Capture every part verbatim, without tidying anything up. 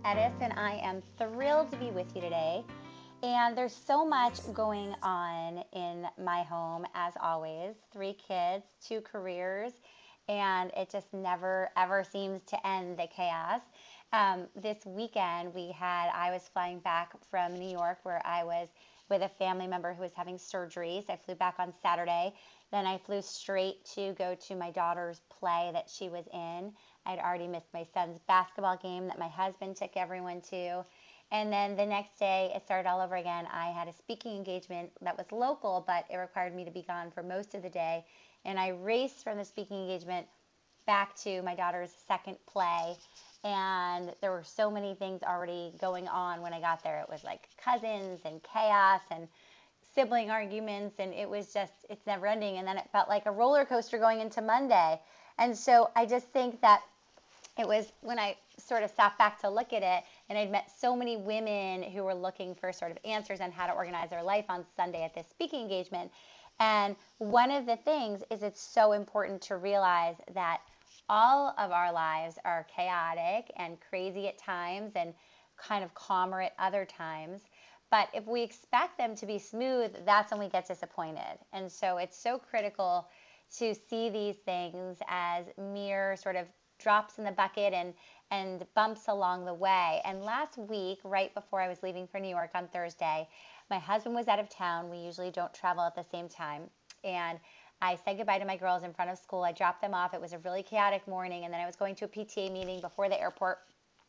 Pettis, and I am thrilled to be with you today. And there's so much going on in my home, as always. Three kids, two careers, and it just never, ever seems to end the chaos. Um, this weekend, we had, I was flying back from New York where I was with a family member who was having surgery. So I flew back on Saturday. Then I flew straight to go to my daughter's play that she was in. I'd already missed my son's basketball game that my husband took everyone to. And then the next day, it started all over again. I had a speaking engagement that was local, but it required me to be gone for most of the day. And I raced from the speaking engagement back to my daughter's second play. And there were so many things already going on when I got there. It was like cousins and chaos and sibling arguments, and it was just, it's never ending. And then it felt like a roller coaster going into Monday. And so I just think that it was when I sort of sat back to look at it, and I'd met so many women who were looking for sort of answers on how to organize their life on Sunday at this speaking engagement. And one of the things is it's so important to realize that all of our lives are chaotic and crazy at times and kind of calmer at other times. But if we expect them to be smooth, that's when we get disappointed. And so it's so critical to see these things as mere sort of drops in the bucket and, and bumps along the way. And last week, right before I was leaving for New York on Thursday, my husband was out of town. We usually don't travel at the same time. And I said goodbye to my girls in front of school. I dropped them off. It was a really chaotic morning. And then I was going to a P T A meeting before the airport.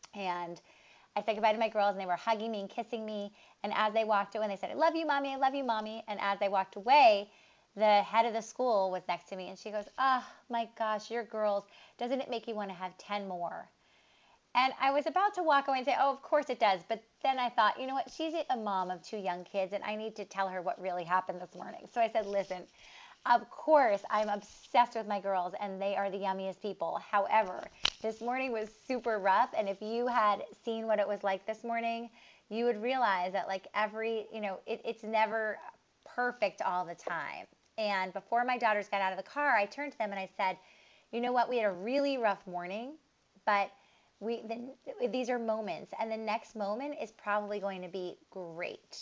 And I said goodbye to my girls, and they were hugging me and kissing me. And as they walked away, they said, I love you, Mommy. I love you, Mommy. And as they walked away, the head of the school was next to me, and she goes, oh, my gosh, your girls, doesn't it make you want to have ten more? And I was about to walk away and say, oh, of course it does. But then I thought, you know what? She's a mom of two young kids, and I need to tell her what really happened this morning. So I said, listen, of course, I'm obsessed with my girls, and they are the yummiest people. However, this morning was super rough, and if you had seen what it was like this morning, you would realize that, like, every, you know, it, it's never perfect all the time. And before my daughters got out of the car, I turned to them and I said, you know what? We had a really rough morning, but we the, these are moments, and the next moment is probably going to be great.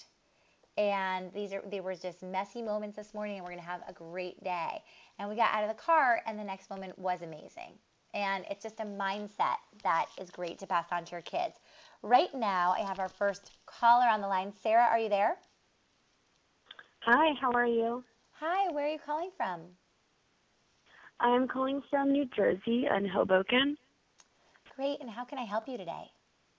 And these are they were just messy moments this morning, and we're going to have a great day. And we got out of the car, and the next moment was amazing. And it's just a mindset that is great to pass on to your kids. Right now, I have our first caller on the line. Sarah, are you there? Hi, how are you? Hi, where are you calling from? I'm calling from New Jersey in Hoboken. Great, and how can I help you today?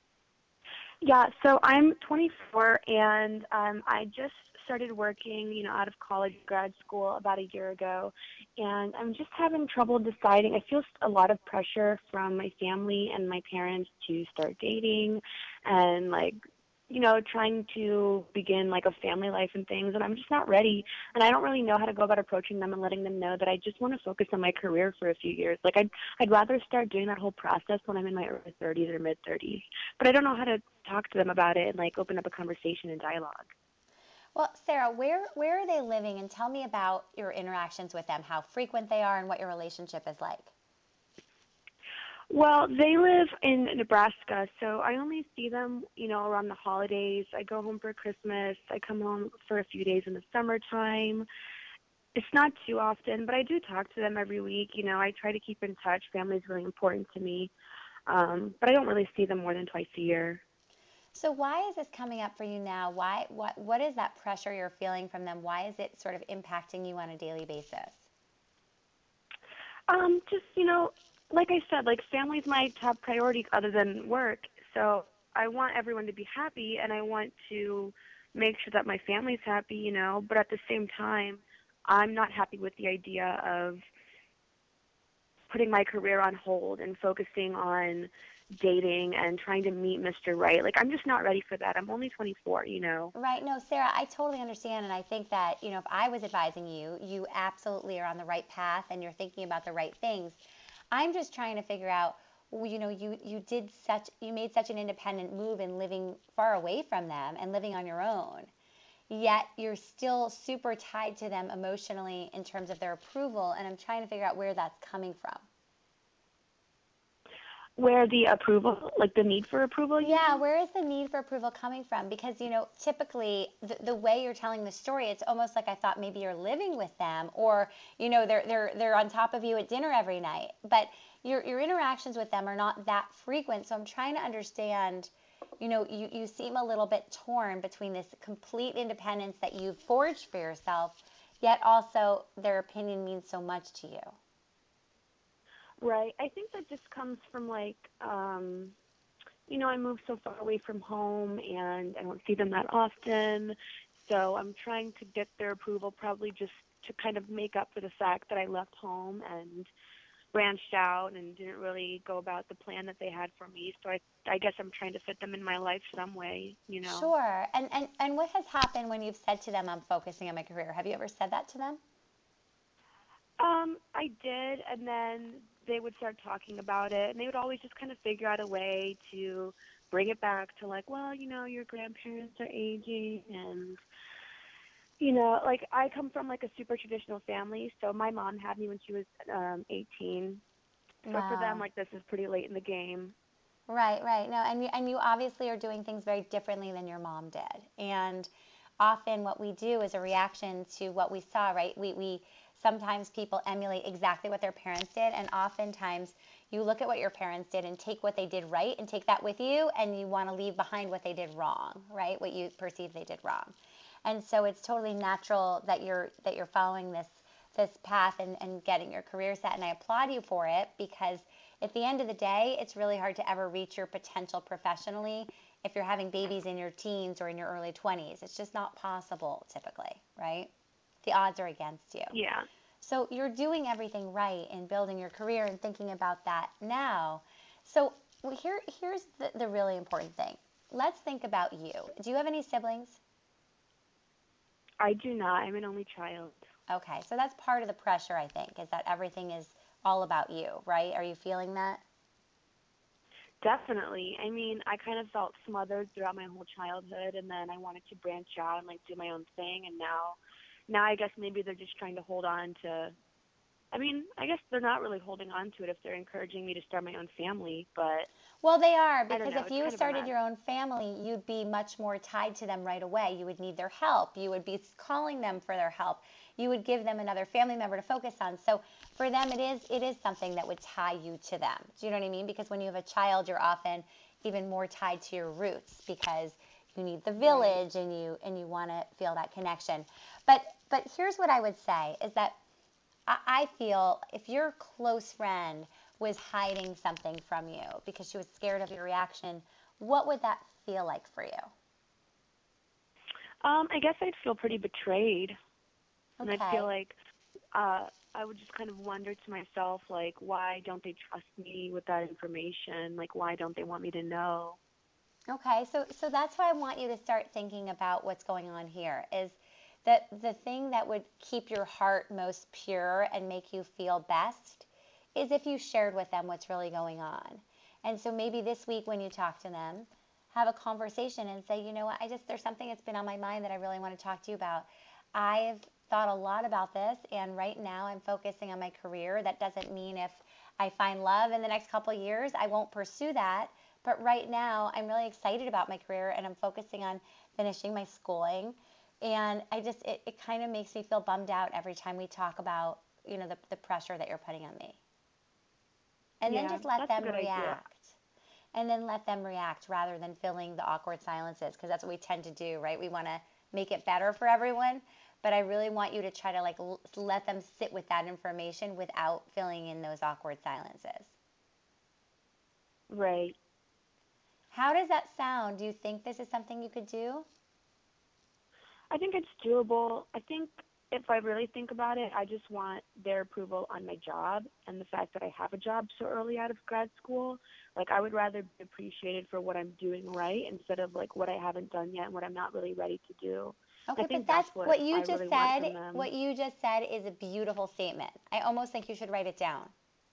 Yeah, so I'm twenty-four, and um, I just started working, you know, out of college, grad school about a year ago, and I'm just having trouble deciding. I feel a lot of pressure from my family and my parents to start dating and, like, you know, trying to begin like a family life and things, and I'm just not ready. And I don't really know how to go about approaching them and letting them know that I just want to focus on my career for a few years. Like I'd, I'd rather start doing that whole process when I'm in my early thirties or mid thirties. But I don't know how to talk to them about it and like open up a conversation and dialogue. Well, Sarah, where where are they living? And tell me about your interactions with them, how frequent they are, and what your relationship is like. Well, they live in Nebraska, so I only see them, you know, around the holidays. I go home for Christmas. I come home for a few days in the summertime. It's not too often, but I do talk to them every week. You know, I try to keep in touch. Family's really important to me, um, but I don't really see them more than twice a year. So why is this coming up for you now? Why what what is that pressure you're feeling from them? Why is it sort of impacting you on a daily basis? Um, just, you know, like I said, like family's my top priority other than work. So I want everyone to be happy, and I want to make sure that my family's happy, you know, but at the same time, I'm not happy with the idea of putting my career on hold and focusing on dating and trying to meet Mister Right. Like, I'm just not ready for that. I'm only twenty-four, you know. Right. No, Sarah, I totally understand. And I think that, you know, if I was advising you, you absolutely are on the right path and you're thinking about the right things. I'm just trying to figure out, well, you know, you, you did such, you made such an independent move in living far away from them and living on your own. Yet you're still super tied to them emotionally in terms of their approval. And I'm trying to figure out where that's coming from. Where the approval, like the need for approval, you Yeah, mean? where is the need for approval coming from? Because, you know, typically the, the way you're telling the story, it's almost like I thought maybe you're living with them or, you know, they're they're they're on top of you at dinner every night. But your your interactions with them are not that frequent. So I'm trying to understand, you know, you, you seem a little bit torn between this complete independence that you've forged for yourself, yet also their opinion means so much to you. Right. I think that just comes from like, um, you know, I moved so far away from home and I don't see them that often. So I'm trying to get their approval probably just to kind of make up for the fact that I left home and branched out and didn't really go about the plan that they had for me. So I I guess I'm trying to fit them in my life some way, you know. Sure. And, and and what has happened when you've said to them, I'm focusing on my career? Have you ever said that to them? Um, I did, and then they would start talking about it, and they would always just kind of figure out a way to bring it back to like, well, you know, your grandparents are aging, and you know, like I come from like a super traditional family, so my mom had me when she was um eighteen. So for them, Wow. like this is pretty late in the game. Right, right. No, and you, and you obviously are doing things very differently than your mom did. And often what we do is a reaction to what we saw, right? We we sometimes people emulate exactly what their parents did, and oftentimes you look at what your parents did and take what they did right and take that with you, and you want to leave behind what they did wrong, right? What you perceive they did wrong. And so it's totally natural that you're that you're following this this path and, and getting your career set. And I applaud you for it because at the end of the day, it's really hard to ever reach your potential professionally if you're having babies in your teens or in your early twenties. It's just not possible typically, right? The odds are against you. Yeah. So you're doing everything right in building your career and thinking about that now. So here, here's the, the really important thing. Let's think about you. Do you have any siblings? I do not. I'm an only child. Okay, so that's part of the pressure, I think, is that everything is all about you, right? Are you feeling that? Definitely. I mean, I kind of felt smothered throughout my whole childhood, and then I wanted to branch out and like do my own thing, and now now I guess maybe they're just trying to hold on to. I mean, I guess they're not really holding on to it if they're encouraging me to start my own family, but Well, they are, I don't because know. if It's you kind of a started mess. your own family, you'd be much more tied to them right away. You would need their help. You would be calling them for their help. You would give them another family member to focus on. So for them, it is it is something that would tie you to them. Do you know what I mean? Because when you have a child, you're often even more tied to your roots because you need the Right. village and you and you want to feel that connection. But but here's what I would say is that I feel if your close friend was hiding something from you because she was scared of your reaction, what would that feel like for you? Um, I guess I'd feel pretty betrayed, and I'd feel Okay. like uh, I would just kind of wonder to myself, like, why don't they trust me with that information? Like, why don't they want me to know? Okay. So so that's why I want you to start thinking about what's going on here is that the thing that would keep your heart most pure and make you feel best is if you shared with them what's really going on. And so maybe this week when you talk to them, have a conversation and say, you know what, I just, there's something that's been on my mind that I really want to talk to you about. I've thought a lot about this, and right now I'm focusing on my career. That doesn't mean if I find love in the next couple of years, I won't pursue that. But right now, I'm really excited about my career and I'm focusing on finishing my schooling. And I just, it, it kind of makes me feel bummed out every time we talk about, you know, the, the pressure that you're putting on me. And then Yeah, just let that's a them good idea. react. And then let them react rather than filling the awkward silences because that's what we tend to do, right? We want to make it better for everyone, but I really want you to try to like l- let them sit with that information without filling in those awkward silences. Right. How does that sound? Do you think this is something you could do? I think it's doable. I think if I really think about it, I just want their approval on my job and the fact that I have a job so early out of grad school. Like, I would rather be appreciated for what I'm doing right instead of like what I haven't done yet and what I'm not really ready to do. I Okay, but think that's that's what what you I just really want said. from them. What you just said is a beautiful statement. I almost think you should write it down.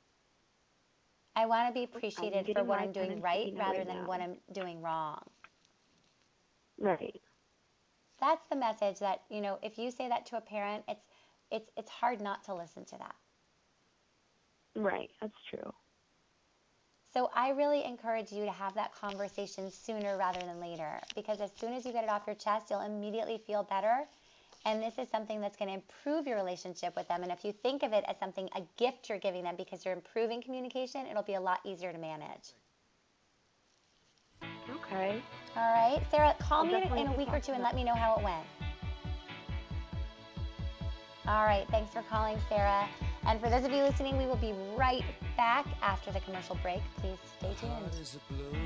I want to be I'm appreciated for getting what my I'm pen doing and right taking it rather right than what now. I'm doing wrong. Right. That's the message that, you know, if you say that to a parent, it's it's it's hard not to listen to that. Right. That's true. So I really encourage you to have that conversation sooner rather than later, because as soon as you get it off your chest, you'll immediately feel better. And this is something that's going to improve your relationship with them. And if you think of it as something, a gift you're giving them because you're improving communication, it'll be a lot easier to manage. Okay. All right. Sarah, call I'll me in, definitely in a take week or that two and to- let me know how it went. All right. Thanks for calling, Sarah. And for those of you listening, we will be right back after the commercial break. Please stay tuned.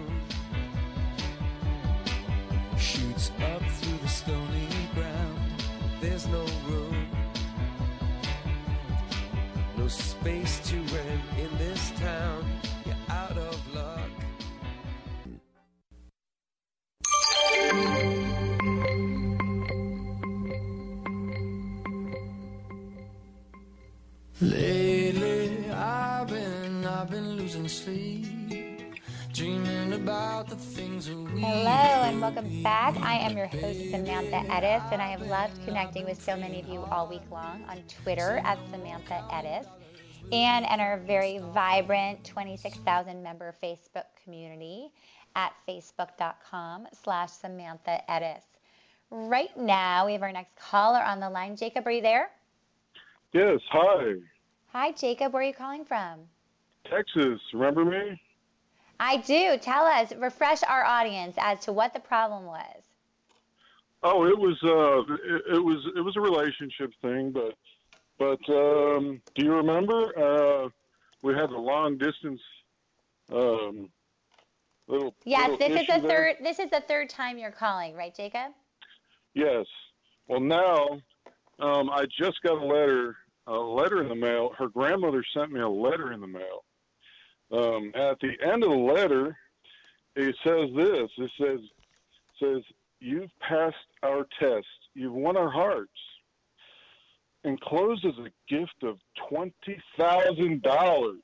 Shoots up through the stony ground. There's no room, no space to rent in this town. You're out of luck. Lately, I've been, I've been losing sleep, dreaming about the things that we Hello and welcome back. I am your host, Samantha Edis, and I have loved connecting with so many of you all week long on Twitter at Samantha Edis and in our very vibrant twenty-six thousand member Facebook community at facebook.com slash Samantha Edis. Right now, we have our next caller on the line. Jacob, are you there? Yes, hi. Hi, Jacob. Where are you calling from? Texas, remember me? I do. Tell us, refresh our audience as to what the problem was. Oh, it was uh it, it was it was a relationship thing, but but um do you remember uh we had a long distance um little Yes, little this is issue the there? third this is the third time you're calling, right, Jacob? Yes. Well, now um I just got a letter a letter in the mail. Her grandmother sent me a letter in the mail. Um, at the end of the letter, it says this. It says, says, "You've passed our test. You've won our hearts." Enclosed is a gift of twenty thousand dollars.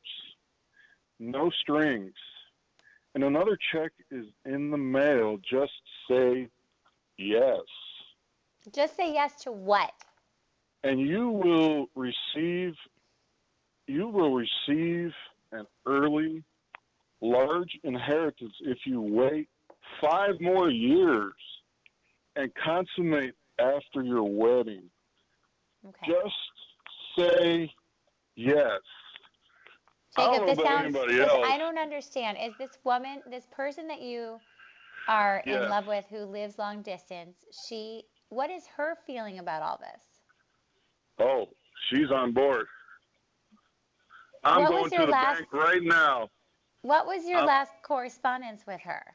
No strings. And another check is in the mail. Just say yes. Just say yes to what? And you will receive, you will receive an early, large inheritance if you wait five more years and consummate after your wedding. Okay. Just say yes. I don't Jacob, know this about sounds anybody this, else. I don't understand. Is this woman, this person that you are Yeah. in love with who lives long distance, she what is her feeling about all this? Oh, she's on board. I'm What going was to your the last- bank right now. What was your I'm- last correspondence with her?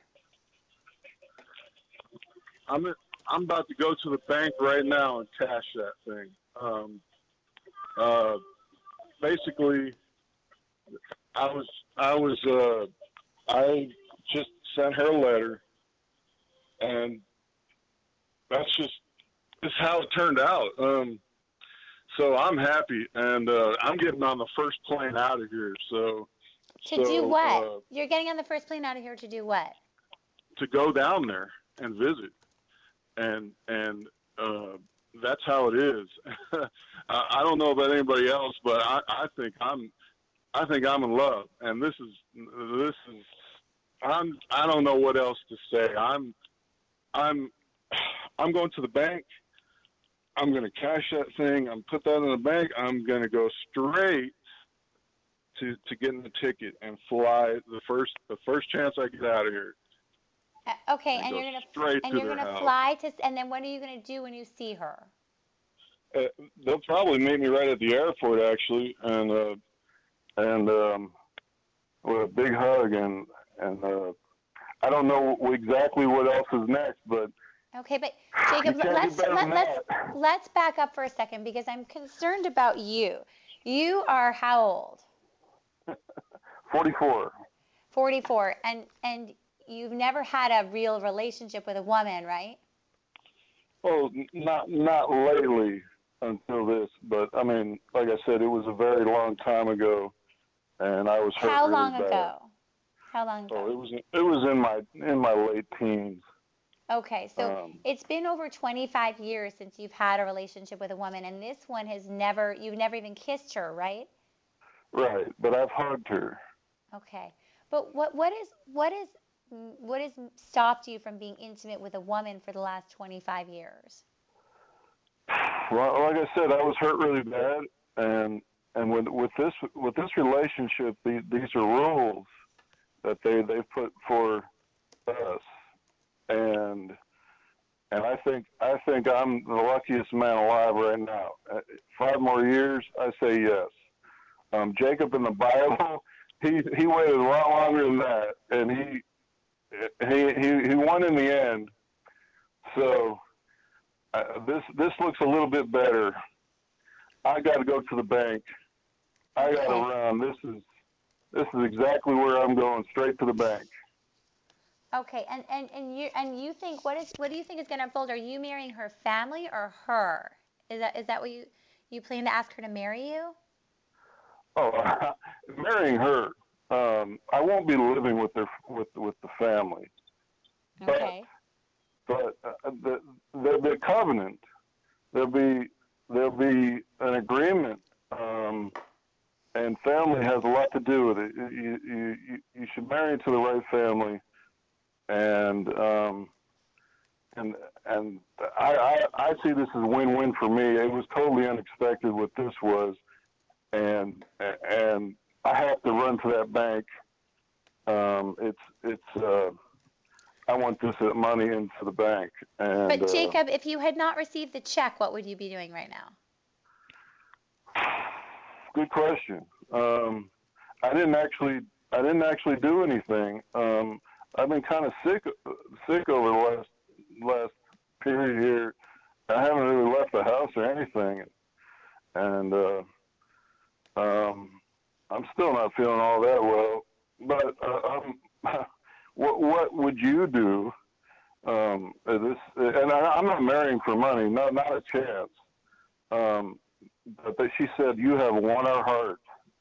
I'm I'm about to go to the bank right now and cash that thing. Um, uh, basically, I was I was uh, I just sent her a letter, and that's just this is how it turned out. Um, so I'm happy, and uh, I'm getting on the first plane out of here. So To so, do what? Uh, You're getting on the first plane out of here to do what? to go down there and visit, and and uh, that's how it is. I I don't know about anybody else, but I, I think I'm I think I'm in love, and this is this is I'm I don't know what else to say. I'm I'm I'm going to the bank. I'm going to cash that thing. I'm put that in the bank. I'm going to go straight to to getting the ticket and fly the first the first chance I get out of here. Uh, okay, And and go you're gonna straight and to you're their gonna house. fly to, and then what are you gonna do when you see her? Uh, they'll probably meet me right at the airport, actually, and uh, and um, with a big hug, and and uh, I don't know exactly what else is next, but Okay, but Jacob, You can't let's do better let, than let's that. let's back up for a second because I'm concerned about you. You are how old? forty-four. forty-four, and and you've never had a real relationship with a woman, right? Well, n- not not lately until this, but I mean, like I said, it was a very long time ago, and I was hurt How really long bad. ago? How long ago? Oh, it was it was in my in my late teens. Okay, so Um, it's been over twenty-five years since you've had a relationship with a woman, and this one has never, you've never even kissed her, right? Right, but I've hugged her. Okay. But what what is what is what has stopped you from being intimate with a woman for the last twenty-five years? Well, like I said, I was hurt really bad, and and with with this with this relationship, these, these are rules that they they put for us, and and I think I think I'm the luckiest man alive right now. Uh, Five more years, I say yes. Um, Jacob in the Bible, he he waited a lot longer than that, and he he he, he won in the end. So uh, this this looks a little bit better. I got to go to the bank. I got to run. This is this is exactly where I'm going, straight to the bank. Okay, and, and, and you and you think what is what do you think is going to unfold? Are you marrying her family or her? Is that is that what you you plan to ask her to marry you? Oh, marrying her. Um, I won't be living with their with with the family. Okay. But, but uh, the, the the covenant, there'll be there'll be an agreement, um, and family has a lot to do with it. You you you, you should marry into the right family. And um, and and I, I I see this as win-win for me. It was totally unexpected what this was, and and I have to run to that bank. Um, it's it's uh, I want this money into the bank. And But Jacob, uh, if you had not received the check, what would you be doing right now? Good question. Um, I didn't actually I didn't actually do anything. Um, I've been kind of sick, sick over the last last period here. I haven't really left the house or anything, and uh, um, I'm still not feeling all that well. But uh, um, what what would you do? Um, this, and I, I'm not marrying for money, not not a chance. Um, but, but she said you have won our heart,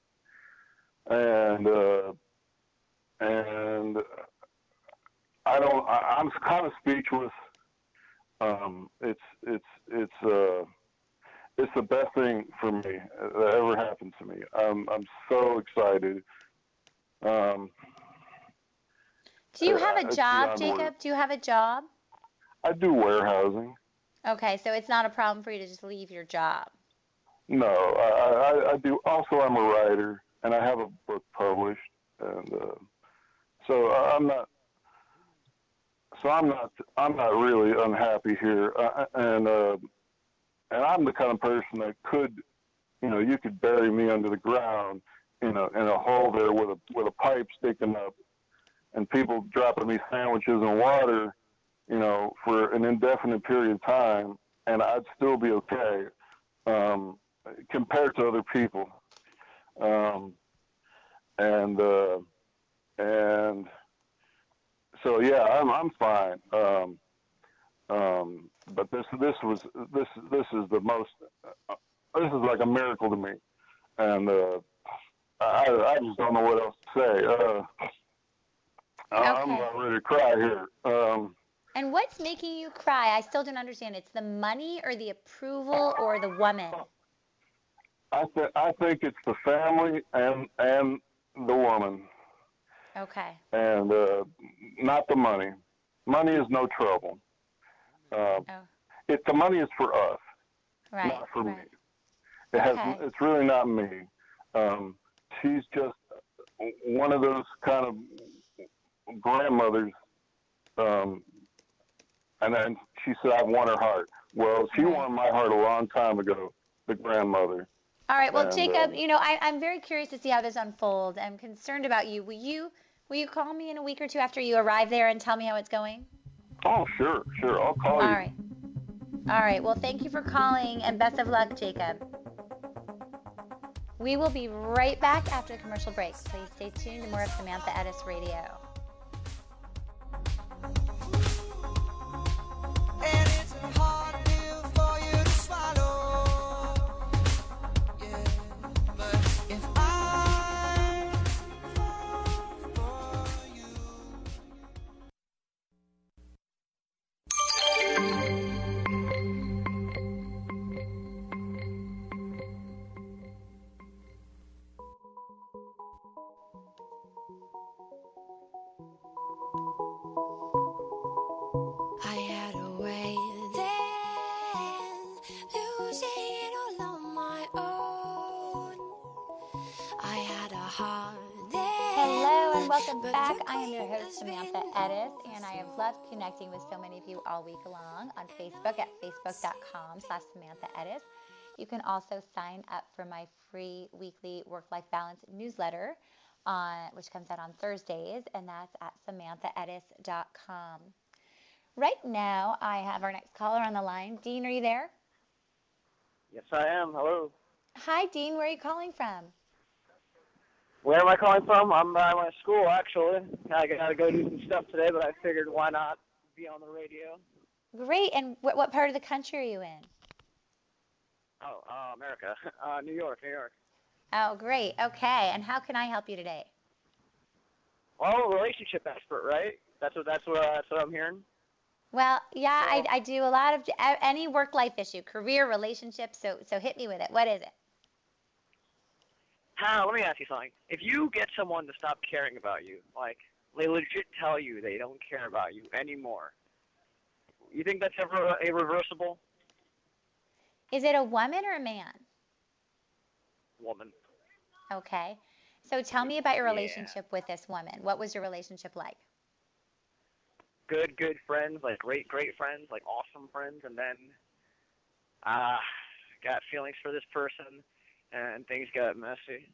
and uh, and. I don't. I, I'm kind of speechless. Um, it's it's it's uh, it's the best thing for me that ever happened to me. I'm I'm so excited. Um, Do you have a it's job, beyond Jacob? words. Do you have a job? I do warehousing. Okay, so it's not a problem for you to just leave your job. No, I, I, I do. Also, I'm a writer, and I have a book published, and uh, so I'm not. So I'm not, I'm not really unhappy here, uh, and uh, and I'm the kind of person that could, you know, you could bury me under the ground in a in a hole there with a with a pipe sticking up, and people dropping me sandwiches and water, you know, for an indefinite period of time, and I'd still be okay, um, compared to other people, um, and uh, and. So yeah, I'm I'm fine. Um, um, but this this was this this is the most. Uh, this is like a miracle to me, and uh, I I just don't know what else to say. Uh, I'm Okay. about ready to cry here. Um, And what's making you cry? I still don't understand. It's the money or the approval or the woman? I th- I think it's the family and and the woman. Okay. And uh, not the money. Money is no trouble. Uh, Oh, it the money is for us, right. not for right. me. It has. Okay. It's really not me. Um, she's just one of those kind of grandmothers. Um, and then she said, "I've won her heart." Well, she Right. won my heart a long time ago. The grandmother. All right. Well, And, Jacob, um, you know, I, I'm very curious to see how this unfolds. I'm concerned about you. Will you will you call me in a week or two after you arrive there and tell me how it's going? Oh, sure, sure. I'll call All you. right. All right. Well, thank you for calling and best of luck, Jacob. We will be right back after the commercial break. Please stay tuned to more of Samantha Edis Radio. And it's a hard pill for you to swallow. Yeah, but if I fall for you. welcome back. I am your host, Samantha Edis, and I have loved connecting with so many of you all week long on Facebook at facebook.com slash Samantha Edis. You can also sign up for my free weekly work-life balance newsletter, on, which comes out on Thursdays, and that's at samantha edis dot com. Right now, I have our next caller on the line. Dean, are you there? Yes, I am. Hello. Hi, Dean. Where are you calling from? Where am I calling from? I'm by my school, actually. I got to go do some stuff today, but I figured why not be on the radio. Great. And wh- what part of the country are you in? Oh, uh, America. Uh, New York, New York. Oh, great. Okay. And how can I help you today? Well, relationship expert, right? That's what that's what uh, that's what I'm hearing. Well, yeah, Well, I, I do a lot of a- any work-life issue, career, relationship. So, so hit me with it. What is it? How? Let me ask you something. If you get someone to stop caring about you, like they legit tell you they don't care about you anymore, you think that's ever irreversible? Is it a woman or a man? Woman. Okay. So tell me about your Yeah. relationship with this woman. What was your relationship like? Good, good friends, like great, great friends, like awesome friends, and then uh, got feelings for this person, and things got messy.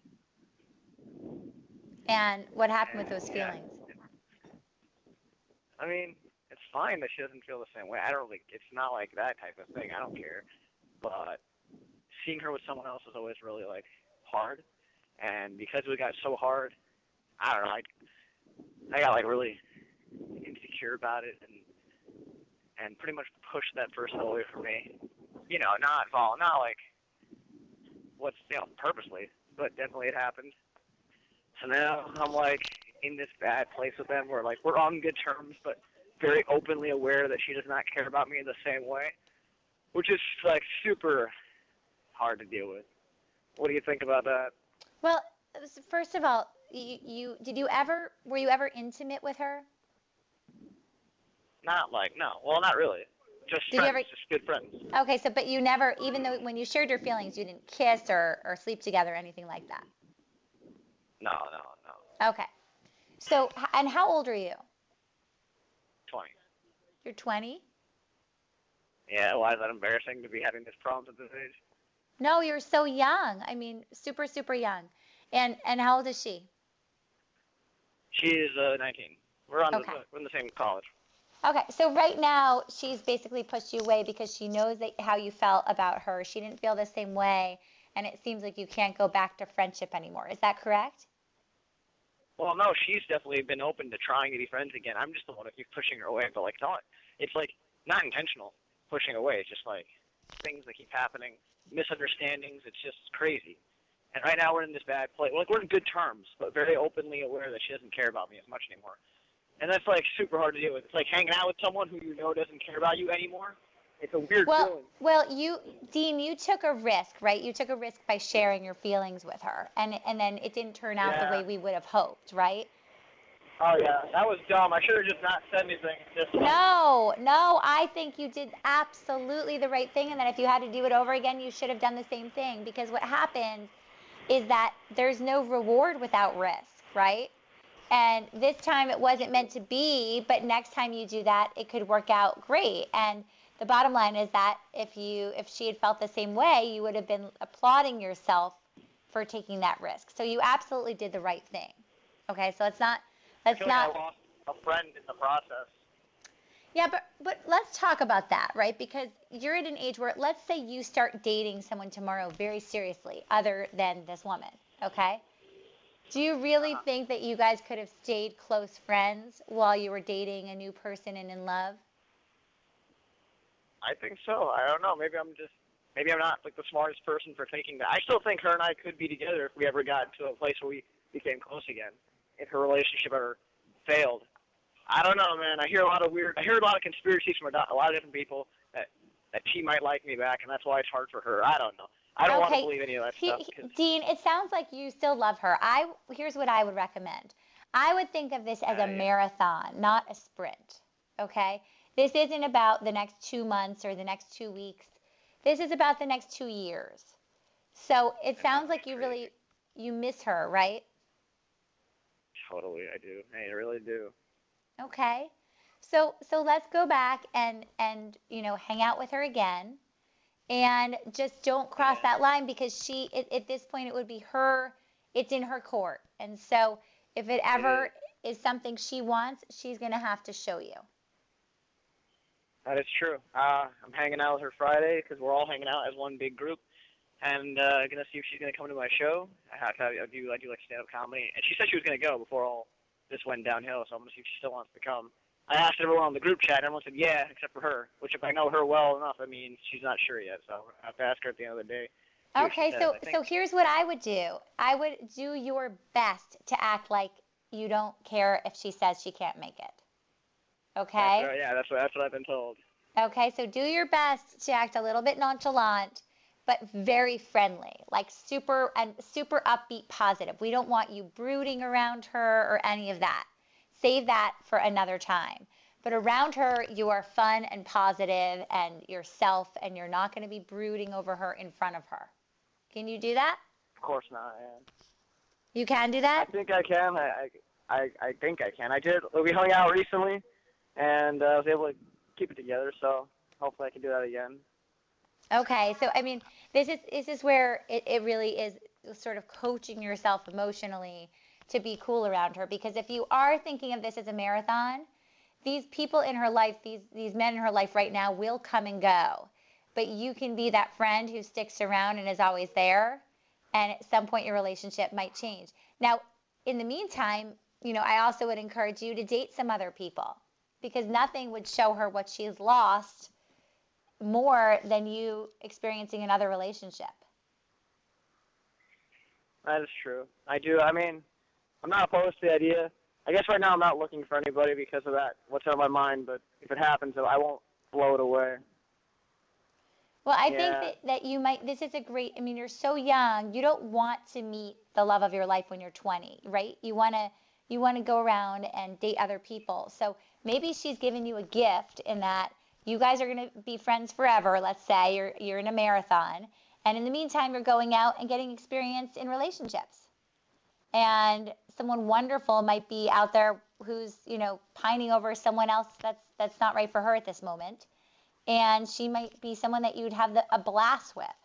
And what happened with those Yeah. feelings? I mean, it's fine that she doesn't feel the same way. I don't really, it's not like that type of thing. I don't care. But seeing her with someone else is always really, like, hard. And because we got so hard, I don't know, I, I got, like, really insecure about it and and pretty much pushed that person away from me. You know, not vol, not like, what's, you know, purposely, but definitely it happened. So now I'm, like, in this bad place with them where, like, we're on good terms, but very openly aware that she does not care about me in the same way, which is, like, super hard to deal with. What do you think about that? Well, s- first of all, you, you did you ever were you ever intimate with her? Not like, no. Well, not really. Just Did you friends, ever- just good friends. Okay, so but you never, even though when you shared your feelings, you didn't kiss or or sleep together or anything like that. No, no, no. Okay. So h- and how old are you? twenty. You're twenty? Yeah, why is that embarrassing to be having this problem at this age? No, you're so young. I mean, super super young. And and how old is she? She's uh, nineteen. We're on Okay. the, we're in the same college. Okay, so right now she's basically pushed you away because she knows that how you felt about her. She didn't feel the same way, and it seems like you can't go back to friendship anymore. Is that correct? Well, no, she's definitely been open to trying to be friends again. I'm just the one who keeps pushing her away. But, like, not, it's, like, not intentional pushing away. It's just, like, things that keep happening, misunderstandings. It's just crazy. And right now we're in this bad place. Like, we're in good terms, but very openly aware that she doesn't care about me as much anymore. And that's, like, super hard to deal with. It's like hanging out with someone who you know doesn't care about you anymore. It's a weird Well, feeling. well, you, Dean, you took a risk, right? You took a risk by sharing your feelings with her, and and then it didn't turn out Yeah. the way we would have hoped, right? Oh, yeah, that was dumb. I should have just not said anything. Just, No, no, I think you did absolutely the right thing, and that if you had to do it over again, you should have done the same thing, because what happens is that there's no reward without risk, right? And this time it wasn't meant to be, but next time you do that, it could work out great. And the bottom line is that if you if she had felt the same way, you would have been applauding yourself for taking that risk. So you absolutely did the right thing. Okay, so it's not I let's feel like not I lost a friend in the process. Yeah, but but let's talk about that, right? Because you're at an age where, let's say you start dating someone tomorrow very seriously, other than this woman, okay? Do you really Uh-huh. think that you guys could have stayed close friends while you were dating a new person and in love? I think so. I don't know. Maybe I'm just, maybe I'm not like the smartest person for thinking that. I still think her and I could be together if we ever got to a place where we became close again. If her relationship ever failed. I don't know, man. I hear a lot of weird, I hear a lot of conspiracies from a do- a lot of different people that, that she might like me back, and that's why it's hard for her. I don't know. I don't want Okay, to believe any of that He, stuff. he- 'cause- Dean, it sounds like you still love her. I here's what I would recommend. I would think of this as Uh, a yeah. marathon, not a sprint. Okay? This isn't about the next two months or the next two weeks. This is about the next two years. So it sounds like you really you miss her, right? totally, I do. I really do. Okay. So so let's go back and and you know hang out with her again, and just don't cross Yeah. that line because she at, at this point it would be her, it's in her court, and so if it It is. ever is something she wants, she's gonna have to show you. That is true. Uh, I'm hanging out with her Friday because we're all hanging out as one big group, and uh, gonna see if she's gonna come to my show. I, have, I do I do like stand-up comedy, and she said she was gonna go before all this went downhill. So I'm gonna see if she still wants to come. I asked everyone on the group chat, and everyone said yeah, except for her. Which if I know her well enough, I mean she's not sure yet. So I have to ask her at the end of the day. See what she Okay, says. so I think so here's what I would do. I would do your best to act like you don't care if she says she can't make it. Okay? That's, uh, yeah, that's what that's what I've been told. Okay, so do your best to act a little bit nonchalant, but very friendly, like super and super upbeat, positive. We don't want you brooding around her or any of that. Save that for another time. But around her, you are fun and positive and yourself, and you're not going to be brooding over her in front of her. Can you do that? Of course not. Yeah. You can do I that? think I can. I, I I I think I can. I did. We hung out recently, and uh, I was able to keep it together. So hopefully I can do that again. Okay, so I mean, this is this is where it, it really is sort of coaching yourself emotionally to be cool around her. Because if you are thinking of this as a marathon, these people in her life, these these men in her life right now will come and go. But you can be that friend who sticks around and is always there. And at some point your relationship might change. Now, in the meantime, you know, I also would encourage you to date some other people because nothing would show her what she's lost more than you experiencing another relationship. That is true. I do. I mean, I'm not opposed to the idea. I guess right now I'm not looking for anybody because of that. What's on my mind? But if it happens, I won't blow it away. Well, I Yeah. think that, that you might, this is a great, I mean, you're so young. You don't want to meet the love of your life when you're twenty, right? You want to, you want to go around and date other people. So maybe she's giving you a gift in that you guys are going to be friends forever. Let's say you're, you're in a marathon. And in the meantime, you're going out and getting experience in relationships. And someone wonderful might be out there who's, you know, pining over someone else that's, that's not right for her at this moment. And she might be someone that you'd have the, a blast with.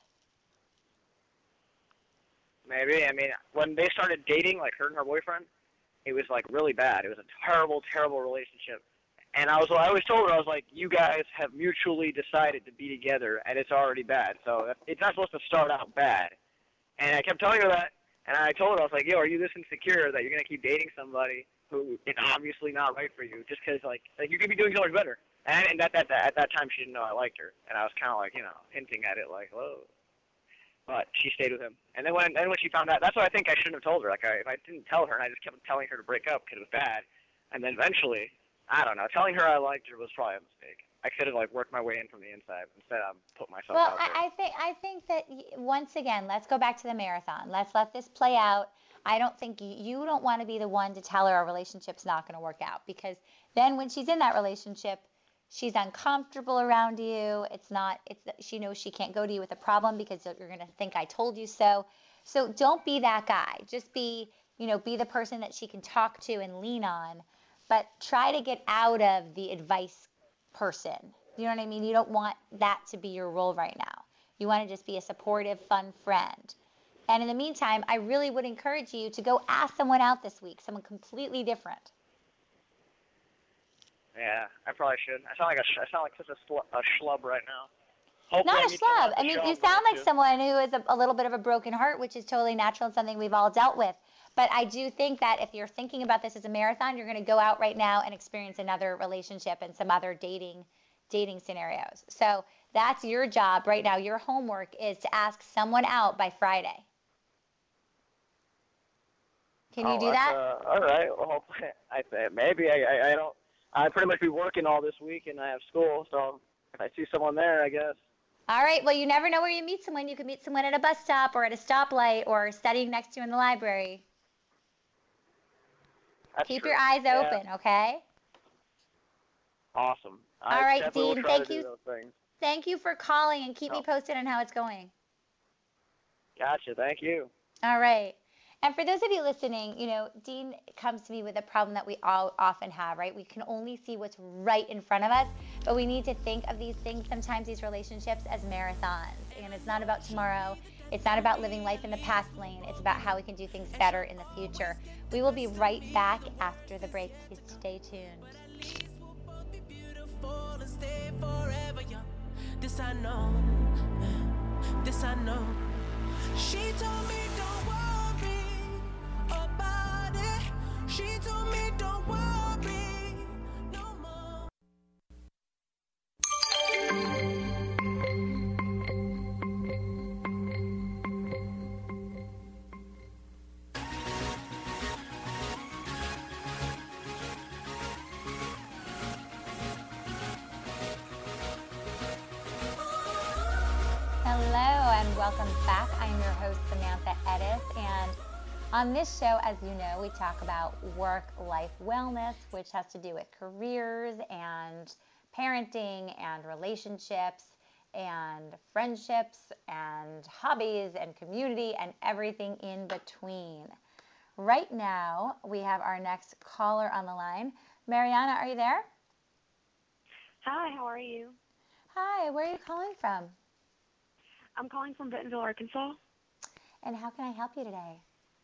Maybe. I mean, when they started dating, like her and her boyfriend, it was like really bad. It was a terrible, terrible relationship. And I was, I always told her, I was like, you guys have mutually decided to be together, and it's already bad. So it's not supposed to start out bad. And I kept telling her that, and I told her, I was like, yo, are you this insecure that you're gonna keep dating somebody who is obviously not right for you, just because like, like you could be doing so much better. And, and that, that, that, at that time, she didn't know I liked her, and I was kind of like, you know, hinting at it, like, whoa. But she stayed with him. And then when, then when she found out, that's what I think I shouldn't have told her. Like, I, if I didn't tell her, and I just kept telling her to break up because it was bad, and then eventually, I don't know, telling her I liked her was probably a mistake. I could have like worked my way in from the inside. Instead, I put myself Well, out there. I, I think I think that y- once again, let's go back to the marathon. Let's let this play out. I don't think you, you don't want to be the one to tell her our relationship's not going to work out, because then when she's in that relationship, she's uncomfortable around you. It's not. It's she knows she can't go to you with a problem because you're going to think I told you so. So don't be that guy. Just be, you know, be the person that she can talk to and lean on. But try to get out of the advice person. You know what I mean? You don't want that to be your role right now. You want to just be a supportive, fun friend. And in the meantime, I really would encourage you to go ask someone out this week, someone completely different. Yeah, I probably should. I sound like a, sh- I sound like such a, sl- a schlub right now. Hopefully Not I a meet someone schlub. at the I mean, show you I'm sound going like to. someone who has a, a little bit of a broken heart, which is totally natural and something we've all dealt with. But I do think that if you're thinking about this as a marathon, you're going to go out right now and experience another relationship and some other dating dating scenarios. So that's your job right now. Your homework is to ask someone out by Friday. Can you Oh, do that's, that? Uh, all right. Well, hopefully, I maybe I, I I don't. I pretty much be working all this week, and I have school. So if I see someone there, I guess. All right. Well, you never know where you meet someone. You could meet someone at a bus stop or at a stoplight or studying next to you in the library. That's Keep true. your eyes Yeah. open, okay? Awesome. All I right, definitely will Dean, try thank to do you. those things. Thank you for calling, and keep me Oh. posted on how it's going. Gotcha. Thank you. All right. And for those of you listening, you know, Dean comes to me with a problem that we all often have, right? We can only see what's right in front of us, but we need to think of these things, sometimes these relationships, as marathons. And it's not about tomorrow. It's not about living life in the past lane. It's about how we can do things better in the future. We will be right back after the break. Please stay tuned. This I know, this I know. She told me don't worry about it. She told me don't worry no more. Hello and welcome back. I'm your host, Samantha Edis, and on this show, as you know, we talk about work-life wellness, which has to do with careers and parenting and relationships and friendships and hobbies and community and everything in between. Right now, we have our next caller on the line. Mariana, are you there? Hi, how are you? Hi, where are you calling from? I'm calling from Bentonville, Arkansas. And how can I help you today?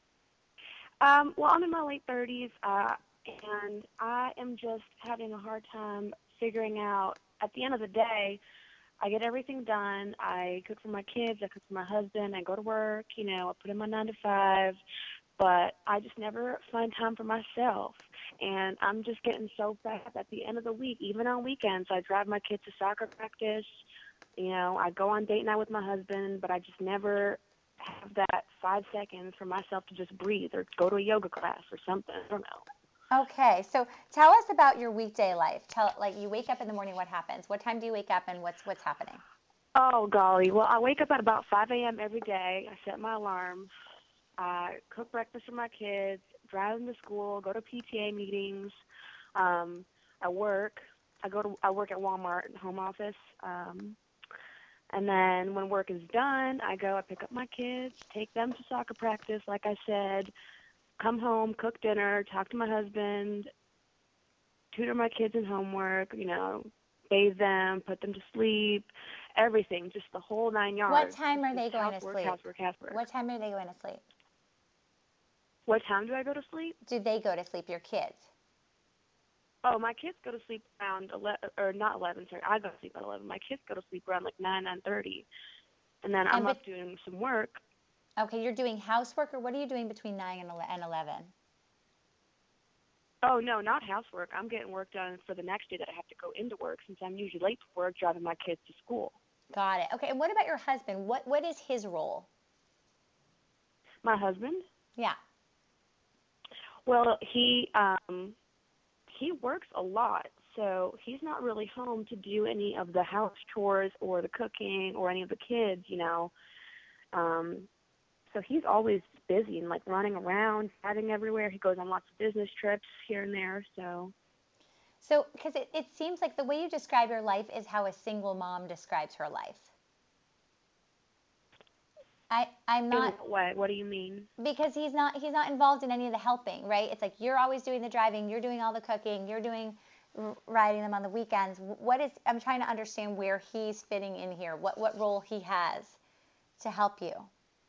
Um, well, I'm in my late thirties, uh, and I am just having a hard time figuring out, at the end of the day, I get everything done. I cook for my kids, I cook for my husband, I go to work, you know, I put in my nine to five, but I just never find time for myself. And I'm just getting so fed up at the end of the week. Even on weekends, I drive my kids to soccer practice. You know, I go on date night with my husband, but I just never have that five seconds for myself to just breathe or go to a yoga class or something. I don't know. Okay, so tell us about your weekday life. Tell, like, you wake up in the morning, what happens? What time do you wake up and what's what's happening? Oh, golly. Well, I wake up at about five a.m. every day. I set my alarm. I cook breakfast for my kids, drive them to school, go to P T A meetings. Um, I work. I go to I work at Walmart home office. Um, And then when work is done, I go, I pick up my kids, take them to soccer practice, like I said, come home, cook dinner, talk to my husband, tutor my kids in homework, you know, bathe them, put them to sleep, everything, just the whole nine yards. What time are they Just going to housework, sleep? Housework, housework. What time are they going to sleep? What time do I go to sleep? Do they go to sleep, your kids? Oh, my kids go to sleep around eleven, or not eleven. Sorry, I go to sleep at eleven. My kids go to sleep around like nine, nine thirty, and then I'm And up bet- doing some work. Okay, you're doing housework, or what are you doing between nine and ele- and eleven? Oh no, not housework. I'm getting work done for the next day that I have to go into work, since I'm usually late to work, driving my kids to school. Got it. Okay, and what about your husband? What what is his role? My husband? Yeah. Well, he um he works a lot, so he's not really home to do any of the house chores or the cooking or any of the kids, you know. Um, so he's always busy and like running around, chatting everywhere. He goes on lots of business trips here and there. So, So, because it, it seems like the way you describe your life is how a single mom describes her life. I I'm not. in what way? What do you mean? Because he's not he's not involved in any of the helping, right? It's like you're always doing the driving, you're doing all the cooking, you're doing r- riding them on the weekends. What is I'm trying to understand where he's fitting in here. What what role he has to help you.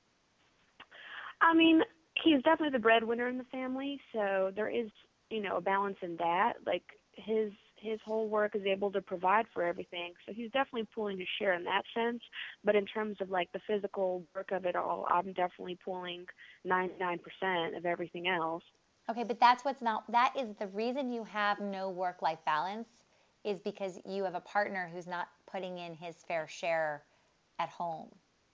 I mean, he's definitely the breadwinner in the family, so there is, you know, a balance in that. Like his his whole work is able to provide for everything, so he's definitely pulling his share in that sense. But in terms of like the physical work of it all, I'm definitely pulling ninety-nine percent of everything else. Okay, but that's what's not that is the reason you have no work-life balance is because you have a partner who's not putting in his fair share at home.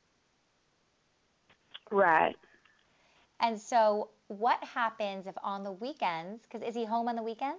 Right. And so what happens if on the weekends, because is he home on the weekends?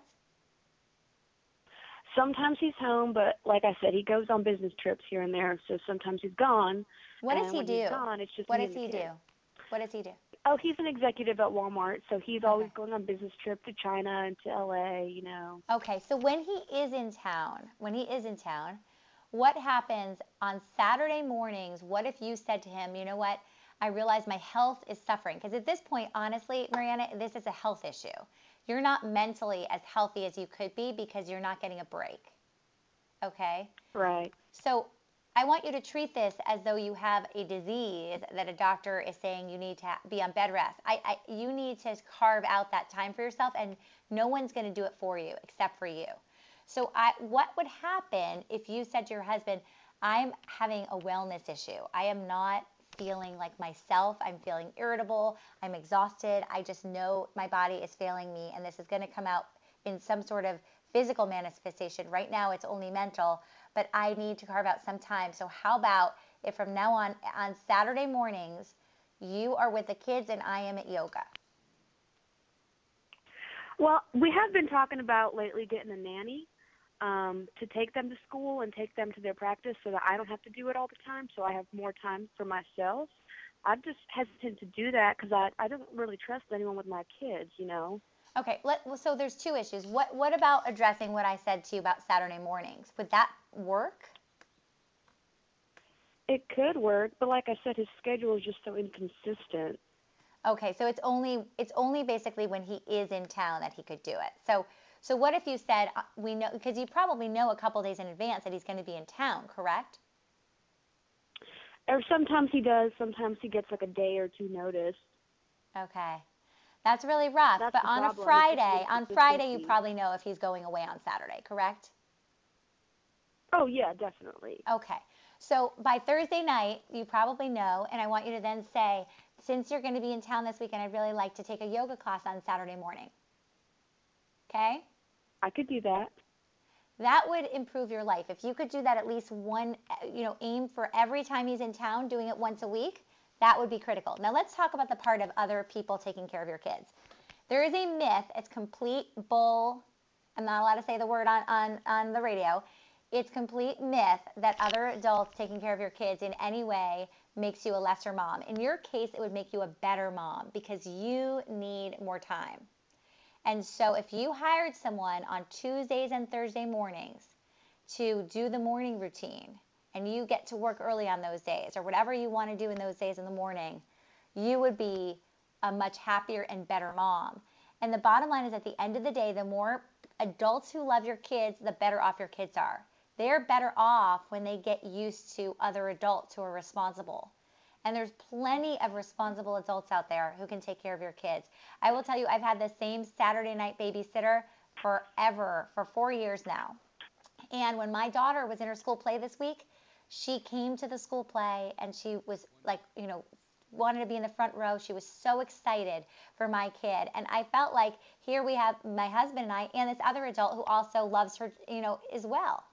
Sometimes he's home, but like I said, he goes on business trips here and there, so sometimes he's gone. What does and he when do? He's gone, it's just What me does and he the do? kid. What does he do? Oh, he's an executive at Walmart, so he's Okay. always going on business trip to China and to L A, you know. Okay, so when he is in town, when he is in town, what happens on Saturday mornings? What if you said to him, you know what, I realize my health is suffering. Because at this point, honestly, Mariana, this is a health issue. You're not mentally as healthy as you could be because you're not getting a break. Okay? Right. So I want you to treat this as though you have a disease that a doctor is saying you need to be on bed rest. I, I, you need to carve out that time for yourself, and no one's going to do it for you except for you. So I, what would happen if you said to your husband, I'm having a wellness issue. I am not feeling like myself. I'm feeling irritable. I'm exhausted. I just know my body is failing me, and this is going to come out in some sort of physical manifestation. Right now, it's only mental, but I need to carve out some time. So how about if from now on, on Saturday mornings, you are with the kids and I am at yoga? Well, we have been talking about lately getting a nanny um, to take them to school and take them to their practice so that I don't have to do it all the time, so I have more time for myself. I'm just hesitant to do that because I, I don't really trust anyone with my kids, you know. Okay, let, so there's two issues. What what about addressing what I said to you about Saturday mornings? Would that work? It could work, but like I said, his schedule is just so inconsistent. Okay, so it's only it's only basically when he is in town that he could do it. So so what if you said, uh, we know, because you probably know a couple days in advance that he's going to be in town, correct? Or sometimes he does, sometimes he gets like a day or two notice. Okay. That's really rough. That's but the on problem. a Friday, It's on just Friday you fifty. probably know if he's going away on Saturday, correct? Oh, yeah, definitely. Okay. So by Thursday night, you probably know, and I want you to then say, since you're going to be in town this weekend, I'd really like to take a yoga class on Saturday morning. Okay? I could do that. That would improve your life. If you could do that at least one, you know, aim for every time he's in town, doing it once a week, that would be critical. Now let's talk about the part of other people taking care of your kids. There is a myth, it's complete bull, I'm not allowed to say the word on, on, on the radio, it's complete myth that other adults taking care of your kids in any way makes you a lesser mom. In your case, it would make you a better mom because you need more time. And so if you hired someone on Tuesdays and Thursday mornings to do the morning routine, and you get to work early on those days, or whatever you want to do in those days in the morning, you would be a much happier and better mom. And the bottom line is, at the end of the day, the more adults who love your kids, the better off your kids are. They're better off when they get used to other adults who are responsible. And there's plenty of responsible adults out there who can take care of your kids. I will tell you, I've had the same Saturday night babysitter forever, for four years now. And when my daughter was in her school play this week, she came to the school play and she was like, you know, wanted to be in the front row. She was so excited for my kid. And I felt like here we have my husband and I and this other adult who also loves her, you know, as well.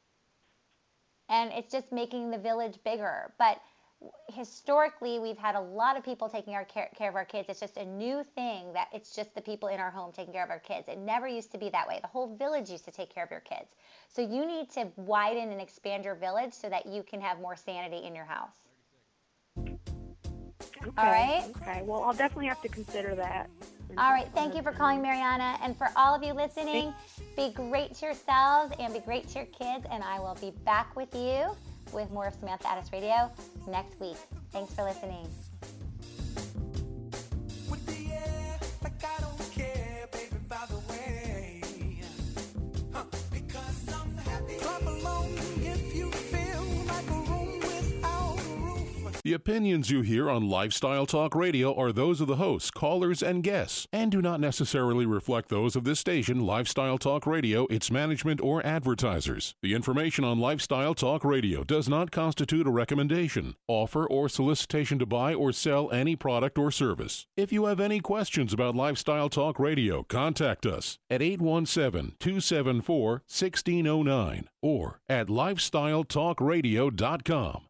And it's just making the village bigger. But historically, we've had a lot of people taking our care, care of our kids. It's just a new thing that it's just the people in our home taking care of our kids. It never used to be that way. The whole village used to take care of your kids. So you need to widen and expand your village so that you can have more sanity in your house. Okay. All right? Okay. Well, I'll definitely have to consider that. All right. Thank you for calling, Mariana. And for all of you listening, be great to yourselves and be great to your kids. And I will be back with you with more of Samantha Addis Radio next week. Thanks for listening. With the air, like I don't care, baby, by the way. Huh, because I'm happy. Clap along if you feel like a room without a roof. The opinions you hear on Lifestyle Talk Radio are those of the hosts, callers, and guests, and do not necessarily reflect those of this station, Lifestyle Talk Radio, its management, or advertisers. The information on Lifestyle Talk Radio does not constitute a recommendation, offer, or solicitation to buy or sell any product or service. If you have any questions about Lifestyle Talk Radio, contact us at eight one seven, two seven four, one six zero nine or at lifestyle talk radio dot com.